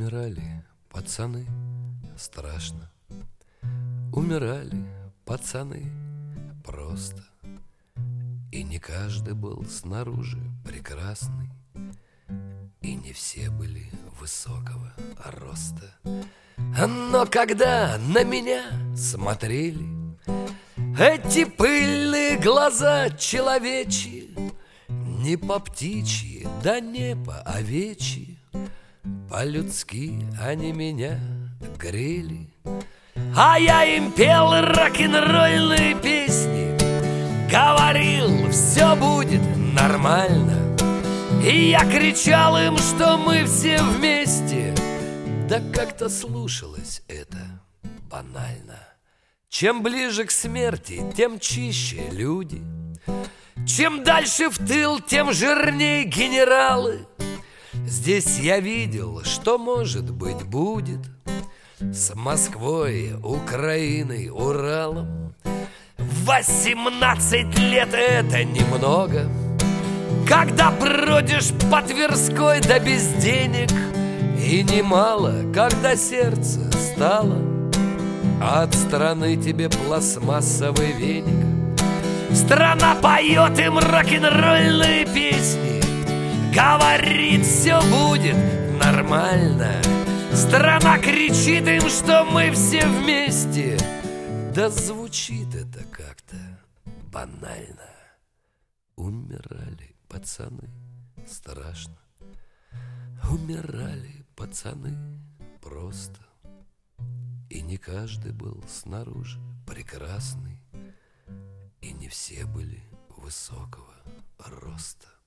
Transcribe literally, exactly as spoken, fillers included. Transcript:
Умирали пацаны, страшно. Умирали пацаны просто. И не каждый был снаружи прекрасный, и не все были высокого роста. Но когда на меня смотрели эти пыльные глаза человечьи, не по птичьи, да не по овечьи, по-людски они меня грели. А я им пел рок-н-ролльные песни, говорил, все будет нормально. И я кричал им, что мы все вместе. Да как-то слушалось это банально. Чем ближе к смерти, тем чище люди. Чем дальше в тыл, тем жирнее генералы. Здесь я видел, что, может быть, будет с Москвой, Украиной, Уралом. Восемнадцать лет — это немного, когда бродишь по Тверской да без денег. И немало, когда сердце стало от страны тебе пластмассовый веник. Страна поет им рок-н-ролльные песни, говорит, все будет нормально. Страна кричит им, что мы все вместе. Да звучит это как-то банально. Умирали пацаны, страшно. Умирали пацаны просто. И не каждый был снаружи прекрасный, и не все были высокого роста.